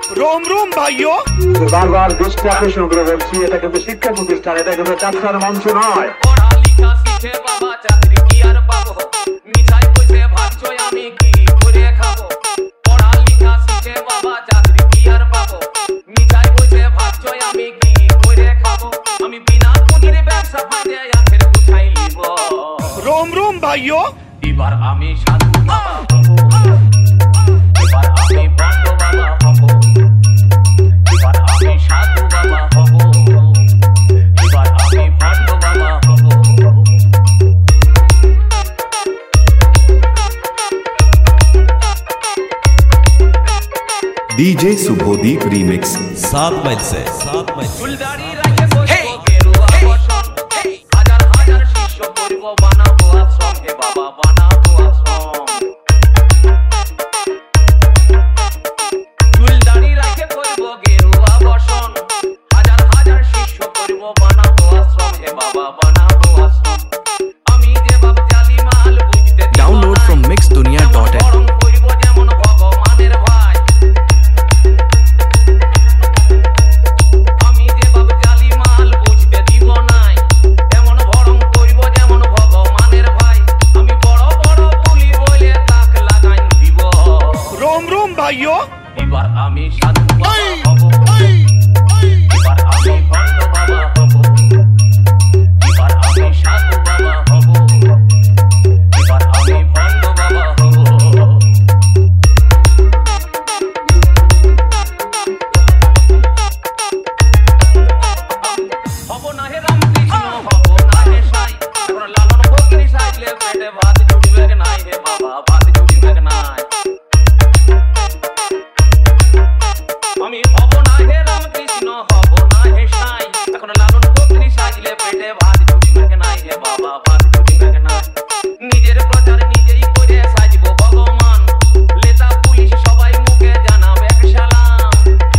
रोम रोम भाइयों বারবার দৃষ্টি আকর্ষণ করে বলছি এটা কিন্তু শিক্ষা প্রতিষ্ঠান, এটা কিন্তু যাত্রার মঞ্চ নয়। পড়ালেখা শিখে বাবা চাকরি কি আর পাবো, মিঠাই কইছে ভাবছো আমি কি করে খাবো। পড়ালেখা শিখে বাবা চাকরি কি আর পাবো, মিঠাই কইছে ভাবছো আমি কি করে খাবো। আমি বিনা পুঁজির ব্যবসা ফাঁদে আখের গুছাই লিব। रोम रोम भाइयों এবার আমি সাধু বাবা হবো, এবার আমি বন্ধ বাবা হবো, এবার আমি সাধু বাবা হবো, এবার আমি বন্ধ বাবা হবো। डीजे शुभोदीप रीमिक्स 7 माइल से ফুলদাড়ি রাখে বসবো গেরুয়া বসন, হাজার হাজার শিষ্য করব বানাবো আশ্রম, হে বাবা বানাবো আশ্রম। ফুলদাড়ি রাখে করব গেরুয়া বসন, হাজার হাজার শিষ্য করব বানাবো আশ্রম, হে বাবা বানাবো আশ্রম। আমি যে বাপ জালি মাল বুঝতে দিব Download না, from mixdunia.in বরং করব যেমন ভগবানের ভাই। আমি যে বাপ জালি মাল বুঝতে দিব নাই, এমন বরং করব যেমন ভগবানের ভাই। আমি বড় বড় পুলি বলে তাক লাগাই দিব। रोम रोम भाइयों এবার আমি সাধু বাবা হব, এবার আমি ভণ্ড বাবা হব, এবার আমি সাধু বাবা হব, এবার আমি ভণ্ড বাবা হব। হব না হে রামকৃষ্ণ, হব না হে সাই, এখন লালন ফকির সাইলে পেটে ভাত জুড়িবে নাই, হে বাবা ভাত জুড়িবে নাই। আমি হব না হে রামকৃষ্ণ, হব না হে সাই, এখন লালন ফকির সাইলে পেটে ভাত জুড়িবে নাই, হে বাবা ভাত জুড়িবে নাই। নিজের প্রচার নিজেই করে সাজবো ভগবান, লেতা পুলিশ সবাই মুখে জানাবে সালাম।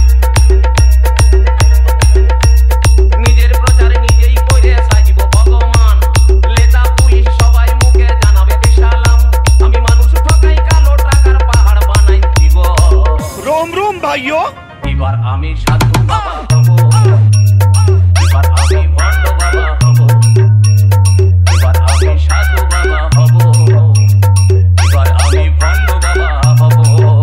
নিজের প্রচার নিজেই করে সাজবো ভগবান, লেতা পুলিশ সবাই মুখে জানাবে সালাম। আমি মানুষ ঠকাই কালো টাকার পাহাড় বানাই দিব। रोम रोम भाइयों এবার আমি সাধু বাবা হব, এবার আমি ভণ্ড বাবা হব, এবার আমি সাধু বাবা হব, এবার আমি ভণ্ড বাবা হব।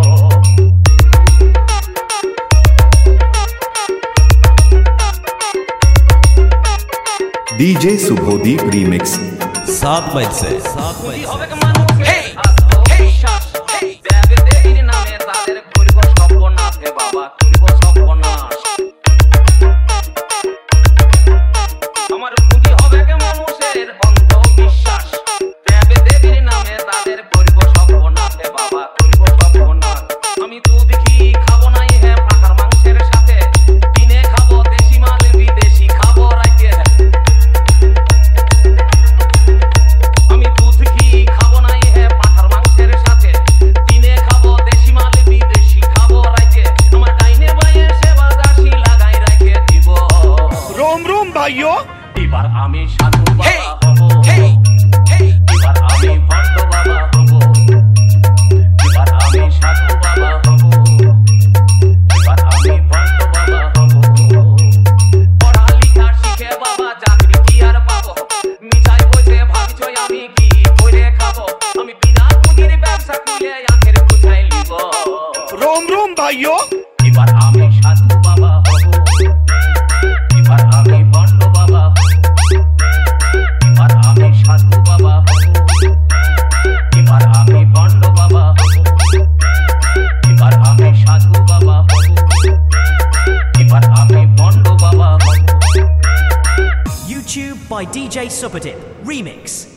डीजे शुभोदीप रीमिक्स 7 माइल से পুঁজি হবে মানুষের আত্মবিশ্বাস, দেবে দেবীর নামে তাদের করব সর্বনাশ, হে বাবা করব সর্বনাশ। আমার পুঁজি হবে মানুষের অন্ধবিশ্বাস, দেবে দেবীর নামে তাদের করব সর্বনাশ, হে বাবা করব সর্বনাশ। আমি দুধ ঘি খাবো নাই হে পাঁঠার মাংসের সাথে, দিনে খাবো দেশি মাল বিদেশি খাবো রাইতে। আমি দুধ ঘি খাবো নাই হে পাঁঠার মাংসের সাথে, দিনে খাবো দেশি মাল বিদেশি খাবো রাইতে। আমার ডাইনে বাইয়ে সেবা দাসী লাগাই রেখে দিব। रोम रोम भाइयों এবার আমি সাধু বাবা হব, এবার আমি ভণ্ড বাবা হব, এবার আমি সাধু বাবা হব, এবার আমি ভণ্ড বাবা হব। পড়ালেখা শিখে বাবা চাকরি কি আর পাবো, মিঠাই বসে ভাবছো আমি কি করে খাবো। আমি বিনা পুঁজির ব্যবসা খুলে আখের গুছাই লিব। रोम रोम भाइयों এবার আমি সাধু বাবা হব, এবার আমি ভণ্ড বাবা হব, এবার আমি সাধু বাবা হব, এবার আমি ভণ্ড বাবা হব, এবার আমি সাধু বাবা হব, এবার আমি ভণ্ড বাবা হব। YouTube by DJ Superdip Remix.